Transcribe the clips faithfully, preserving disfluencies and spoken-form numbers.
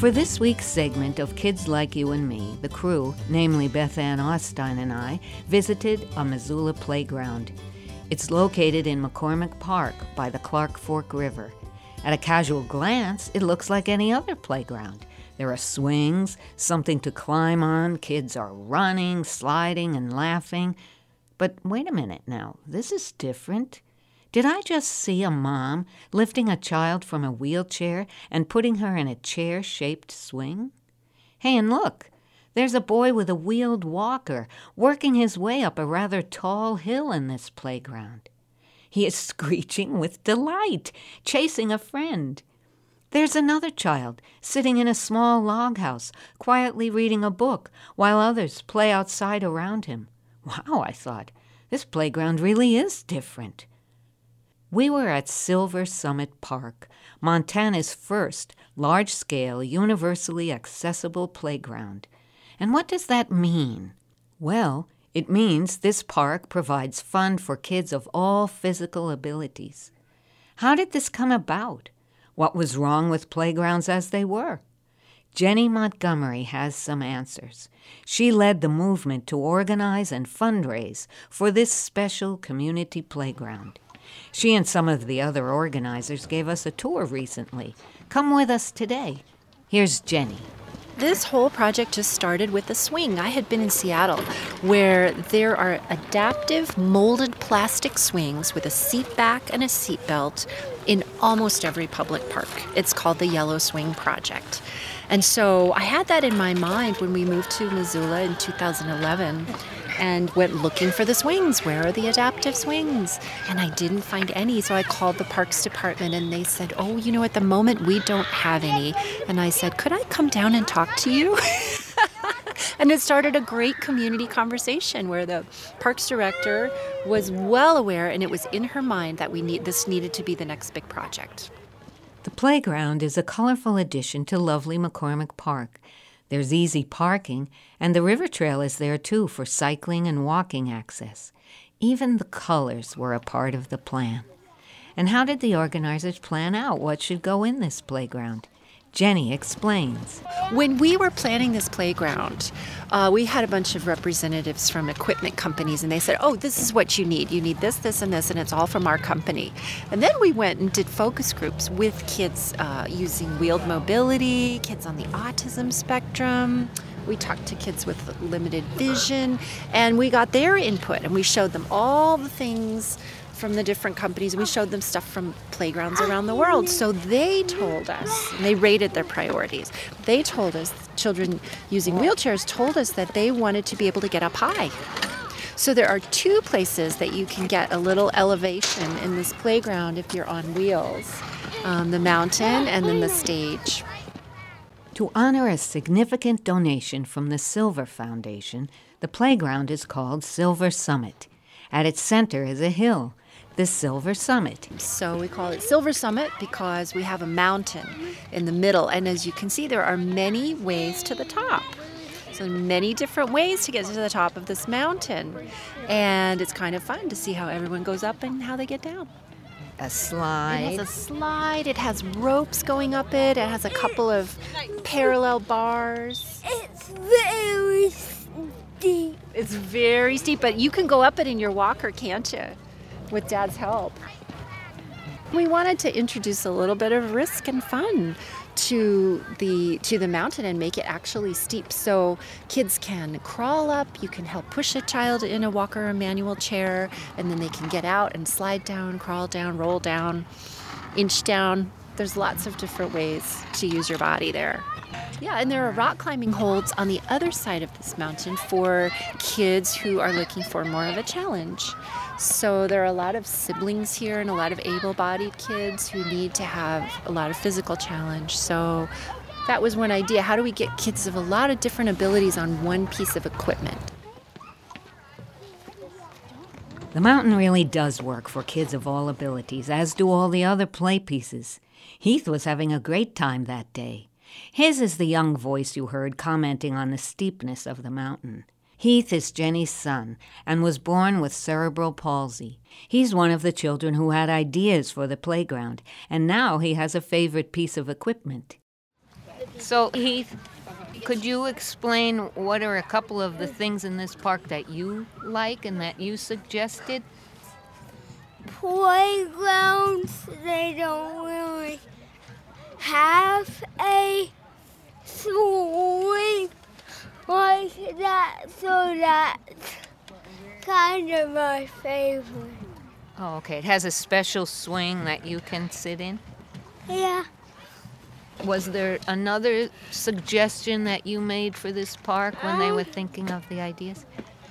For this week's segment of Kids Like You and Me, the crew, namely Beth Ann Ostein and I, visited a Missoula playground. It's located in McCormick Park by the Clark Fork River. At a casual glance, it looks like any other playground. There are swings, something to climb on, kids are running, sliding, and laughing. But wait a minute now, this is different. Did I just see a mom lifting a child from a wheelchair and putting her in a chair-shaped swing? Hey, and look, there's a boy with a wheeled walker working his way up a rather tall hill in this playground. He is screeching with delight, chasing a friend. There's another child sitting in a small log house, quietly reading a book, while others play outside around him. Wow, I thought, this playground really is different. We were at Silver Summit Park, Montana's first large-scale, universally accessible playground. And what does that mean? Well, it means this park provides fun for kids of all physical abilities. How did this come about? What was wrong with playgrounds as they were? Jenny Montgomery has some answers. She led the movement to organize and fundraise for this special community playground. She and some of the other organizers gave us a tour recently. Come with us today. Here's Jenny. This whole project just started with a swing. I had been in Seattle, where there are adaptive molded plastic swings with a seat back and a seat belt in almost every public park. It's called the Yellow Swing Project. And so I had that in my mind when we moved to Missoula in two thousand eleven and went looking for the swings. Where are the adaptive swings? And I didn't find any, so I called the Parks Department and they said, oh, you know, at the moment we don't have any. And I said, could I come down and talk to you? And it started a great community conversation where the Parks Director was well aware, and it was in her mind that we need this needed to be the next big project. The playground is a colorful addition to lovely McCormick Park. There's easy parking, and the river trail is there too for cycling and walking access. Even the colors were a part of the plan. And how did the organizers plan out what should go in this playground? Jenny explains. When we were planning this playground, uh, we had a bunch of representatives from equipment companies, and they said, oh, this is what you need. You need this, this, and this, and it's all from our company. And then we went and did focus groups with kids uh, using wheeled mobility, kids on the autism spectrum. We talked to kids with limited vision, and we got their input, and we showed them all the things from the different companies. We showed them stuff from playgrounds around the world. So they told us, and they rated their priorities. They told us, children using wheelchairs told us that they wanted to be able to get up high. So there are two places that you can get a little elevation in this playground if you're on wheels. Um, the mountain and then the stage. To honor a significant donation from the Silver Foundation, the playground is called Silver Summit. At its center is a hill, the Silver Summit. So we call it Silver Summit because we have a mountain in the middle. And as you can see, there are many ways to the top. So many different ways to get to the top of this mountain. And it's kind of fun to see how everyone goes up and how they get down. A slide. It has a slide. It has ropes going up it. It has a couple of parallel bars. It's very steep. It's very steep, but you can go up it in your walker, can't you? With Dad's help. We wanted to introduce a little bit of risk and fun to the to the mountain and make it actually steep, so kids can crawl up. You can help push a child in a walker or manual chair, and then they can get out and slide down, crawl down, roll down, inch down. There's lots of different ways to use your body there. Yeah, and there are rock climbing holds on the other side of this mountain for kids who are looking for more of a challenge. So there are a lot of siblings here and a lot of able-bodied kids who need to have a lot of physical challenge. So that was one idea. How do we get kids of a lot of different abilities on one piece of equipment? The mountain really does work for kids of all abilities, as do all the other play pieces. Heath was having a great time that day. His is the young voice you heard commenting on the steepness of the mountain. Heath is Jenny's son and was born with cerebral palsy. He's one of the children who had ideas for the playground, and now he has a favorite piece of equipment. So, Heath, could you explain what are a couple of the things in this park that you like and that you suggested? Playgrounds, they don't really have a swing like that, so that's kind of my favorite. Oh, okay. It has a special swing that you can sit in. Yeah. Was there another suggestion that you made for this park when they Um, were thinking of the ideas?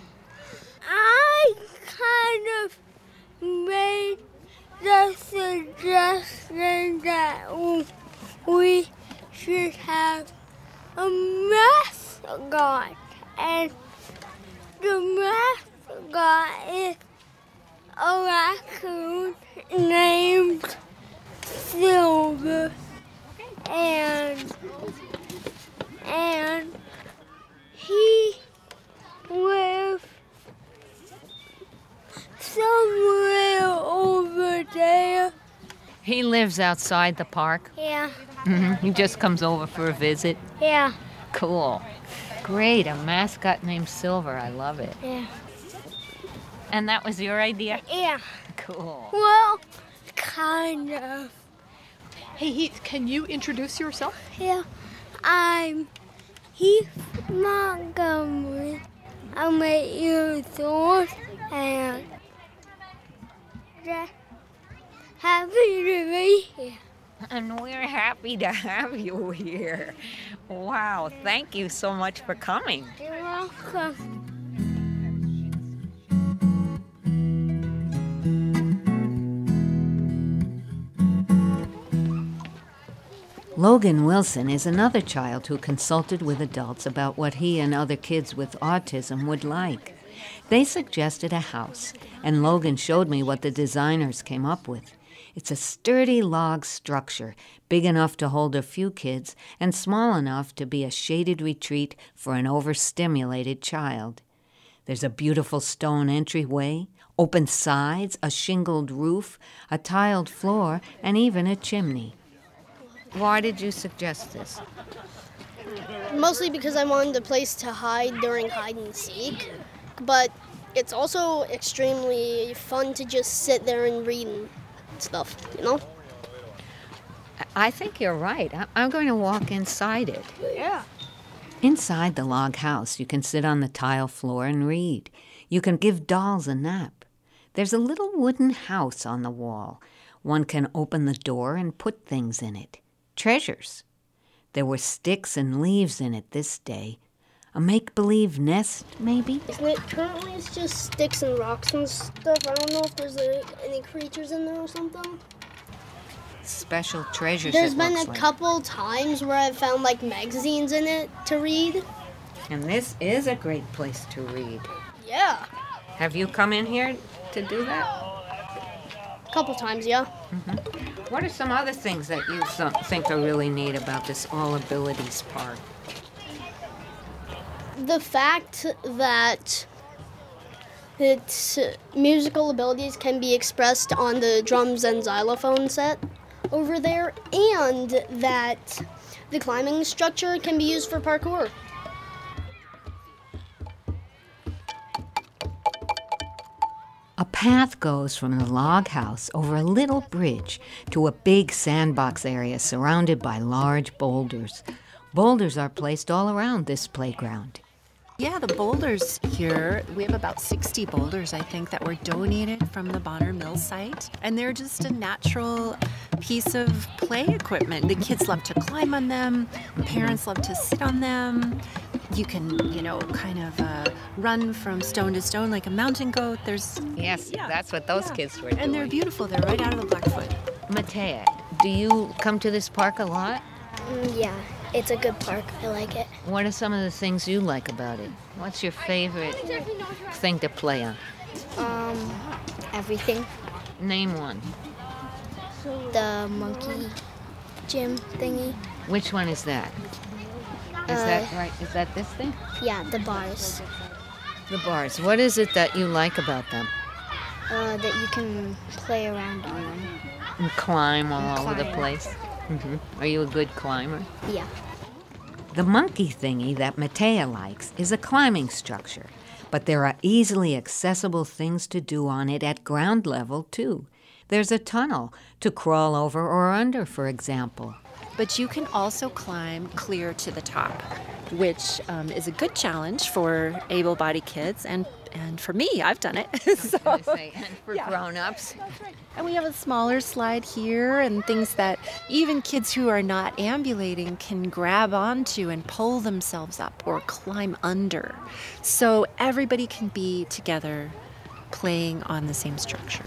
I kind of made the suggestion that we should have a mascot, and the mascot is a raccoon named Silver, and and he lives somewhere over there. He lives outside the park. Yeah, hmm He just comes over for a visit. yeah, Cool. Great. A mascot named Silver. I love it. yeah, And that was your idea? yeah. Cool. Well, kind of. Hey, Heath, can you introduce yourself? Yeah, I'm Heath Montgomery. I'm eight years old and just happy to be here. And we're happy to have you here. Wow. Thank you so much for coming. You're welcome. Logan Wilson is another child who consulted with adults about what he and other kids with autism would like. They suggested a house, and Logan showed me what the designers came up with. It's a sturdy log structure, big enough to hold a few kids and small enough to be a shaded retreat for an overstimulated child. There's a beautiful stone entryway, open sides, a shingled roof, a tiled floor, and even a chimney. Why did you suggest this? Mostly because I wanted a place to hide during hide and seek, but it's also extremely fun to just sit there and read and stuff, you know? I think you're right. I- I'm going to walk inside it. Yeah. Inside the log house, you can sit on the tile floor and read. You can give dolls a nap. There's a little wooden house on the wall. One can open the door and put things in it. Treasures. There were sticks and leaves in it this day. A make-believe nest, maybe? Isn't it? Currently it's just sticks and rocks and stuff. I don't know if there's like, any creatures in there or something. Special treasures, There's it been looks a like. couple times where I've found like magazines in it to read. And this is a great place to read. Yeah. Have you come in here to do that? A couple times, yeah. What are some other things that you th- think are really neat about this All Abilities Park? The fact that its musical abilities can be expressed on the drums and xylophone set over there, and that the climbing structure can be used for parkour. A path goes from the log house over a little bridge to a big sandbox area surrounded by large boulders. Boulders are placed all around this playground. Yeah, the boulders here, we have about sixty boulders, I think, that were donated from the Bonner Mill site. And they're just a natural piece of play equipment. The kids love to climb on them, parents love to sit on them. You can, you know, kind of uh, run from stone to stone like a mountain goat. There's Yes, Yeah, that's what those yeah. kids were doing. And they're beautiful. They're right out of the Blackfoot. Matea, do you come to this park a lot? Mm, yeah, it's a good park. I like it. What are some of the things you like about it? What's your favorite thing to play on? Um, everything. Name one. The monkey gym thingy. Which one is that? Is Uh, that right? Is that this thing? Yeah, the bars. The bars. What is it that you like about them? Uh, that you can play around on them. And climb all And over the climb. place. hmm Are you a good climber? Yeah. The monkey thingy that Matea likes is a climbing structure, but there are easily accessible things to do on it at ground level, too. There's a tunnel to crawl over or under, for example. But you can also climb clear to the top, which um, is a good challenge for able-bodied kids, and, and for me, I've done it. So, I was gonna say, and for yeah. grown-ups. And we have a smaller slide here and things that even kids who are not ambulating can grab onto and pull themselves up or climb under. So everybody can be together playing on the same structure.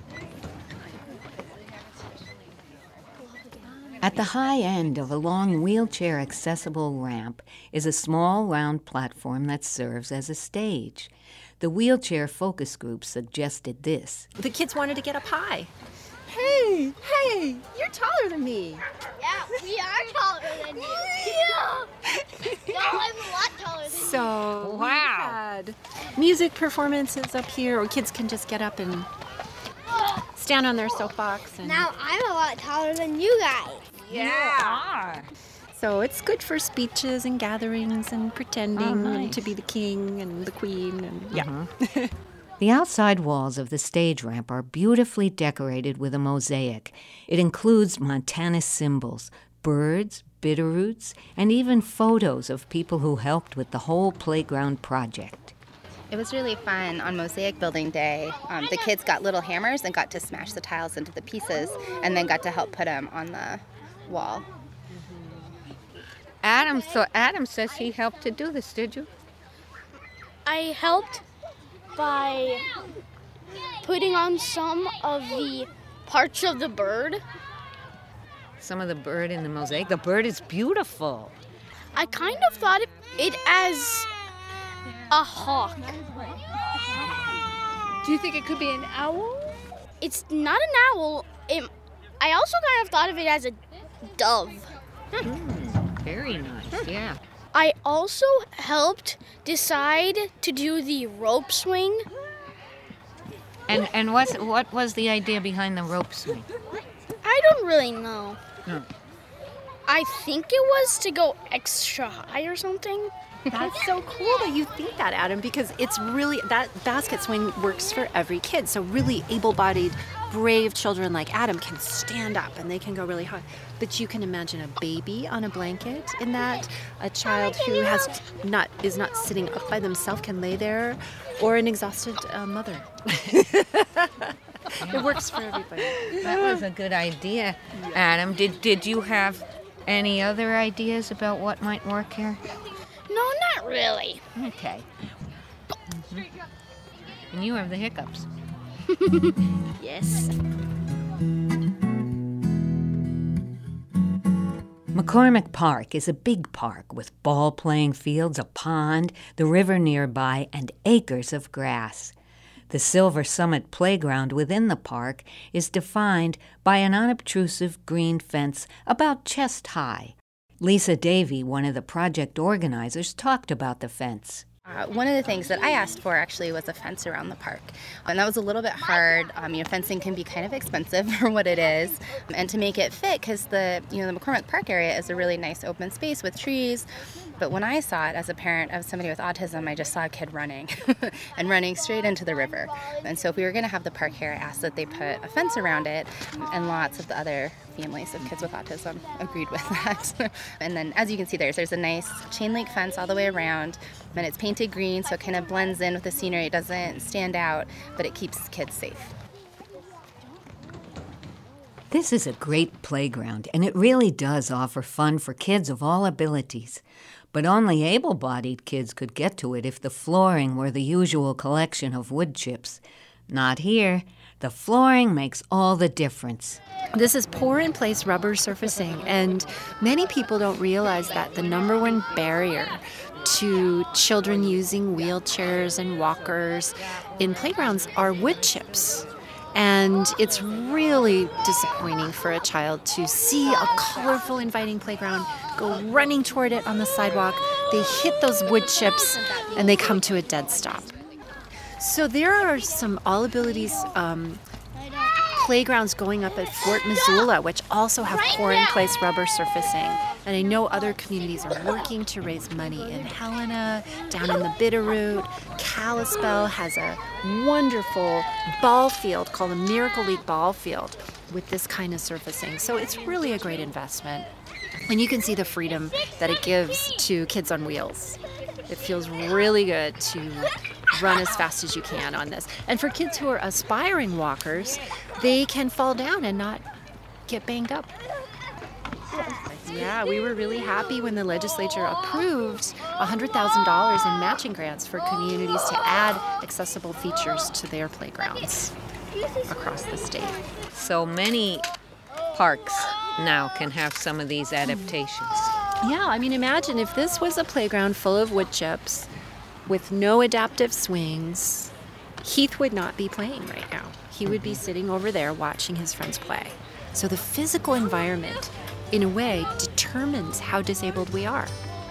At the high end of a long wheelchair-accessible ramp is a small round platform that serves as a stage. The wheelchair focus group suggested this. The kids wanted to get up high. Hey, hey, you're taller than me. Yeah, we are taller than you. Yeah. No, I'm a lot taller than So Wow. we had music performances up here, or kids can just get up and stand on their soapbox. And you. Now I'm a lot taller than you guys. Yeah. so it's good for speeches and gatherings and pretending Oh, nice. and to be the king and the queen. And yeah. The outside walls of the stage ramp are beautifully decorated with a mosaic. It includes Montana symbols, birds, bitterroots, and even photos of people who helped with the whole playground project. It was really fun on Mosaic Building Day. Um, the kids got little hammers and got to smash the tiles into the pieces and then got to help put them on the wall. Adam, so Adam says he helped to do this, did you? I helped by putting on some of the parts of the bird. Some of the bird in the mosaic. The bird is beautiful. I kind of thought of it as a hawk. Do you think it could be an owl? It's not an owl. It, I also kind of thought of it as a dove. Very nice, yeah. I also helped decide to do the rope swing. And and what's, what was the idea behind the rope swing? I don't really know. No. I think it was to go extra high or something. That's so cool that you think that, Adam, because it's really, that basket swing works for every kid. So really able-bodied, brave children like Adam can stand up and they can go really high. But you can imagine a baby on a blanket in that, a child who has not is not sitting up by themselves can lay there, or an exhausted uh, mother. It works for everybody. That was a good idea, Adam. Did did you have any other ideas about what might work here? No, not really. Okay. Mhm. And you have the hiccups. Yes. McCormick Park is a big park with ball-playing fields, a pond, the river nearby, and acres of grass. The Silver Summit playground within the park is defined by an unobtrusive green fence about chest high. Lisa Davey, one of the project organizers, talked about the fence. Uh, one of the things that I asked for actually was a fence around the park, and that was a little bit hard. Um, you know, fencing can be kind of expensive for what it is, and to make it fit, because the you know the McCormick Park area is a really nice open space with trees. But when I saw it as a parent of somebody with autism, I just saw a kid running and running straight into the river. And so if we were going to have the park here, I asked that they put a fence around it, and lots of the other families of kids with autism agreed with that. And then as you can see there, there's a nice chain link fence all the way around, and it's painted green so it kind of blends in with the scenery. It doesn't stand out, but it keeps kids safe. This is a great playground, and it really does offer fun for kids of all abilities. But only able-bodied kids could get to it if the flooring were the usual collection of wood chips. Not here. The flooring makes all the difference. This is pour-in-place rubber surfacing, and many people don't realize that the number one barrier to children using wheelchairs and walkers in playgrounds are wood chips. And it's really disappointing for a child to see a colorful, inviting playground, go running toward it on the sidewalk. They hit those wood chips, and they come to a dead stop. So there are some all abilities um, playgrounds going up at Fort Missoula, which also have pour-in-place rubber surfacing. And I know other communities are working to raise money in Helena, down in the Bitterroot. Kalispell has a wonderful ball field called the Miracle League Ball Field with this kind of surfacing. So it's really a great investment. And you can see the freedom that it gives to kids on wheels. It feels really good to run as fast as you can on this. And for kids who are aspiring walkers, they can fall down and not get banged up. Yeah, we were really happy when the legislature approved one hundred thousand dollars in matching grants for communities to add accessible features to their playgrounds across the state. So many parks now can have some of these adaptations. Yeah, I mean, imagine if this was a playground full of wood chips with no adaptive swings, Heath would not be playing right now. He would be sitting over there watching his friends play. So the physical environment, in a way, determines how disabled we are.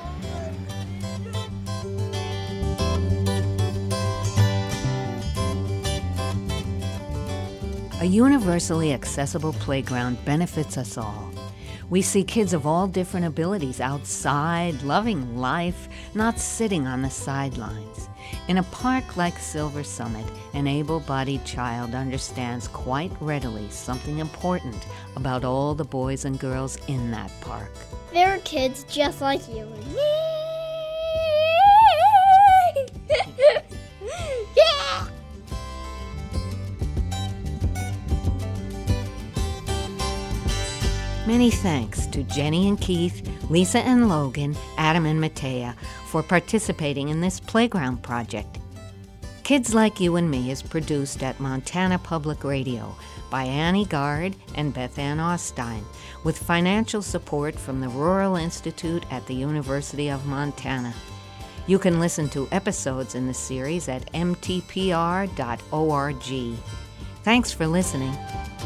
A universally accessible playground benefits us all. We see kids of all different abilities outside, loving life, not sitting on the sidelines. In a park like Silver Summit, an able-bodied child understands quite readily something important about all the boys and girls in that park. There are kids just like you and me. Yeah! Many thanks to Jenny and Keith, Lisa and Logan, Adam and Matea for participating in this playground project. Kids Like You and Me is produced at Montana Public Radio by Annie Gard and Beth Ann Ostein, with financial support from the Rural Institute at the University of Montana. You can listen to episodes in the series at m t p r dot org. Thanks for listening.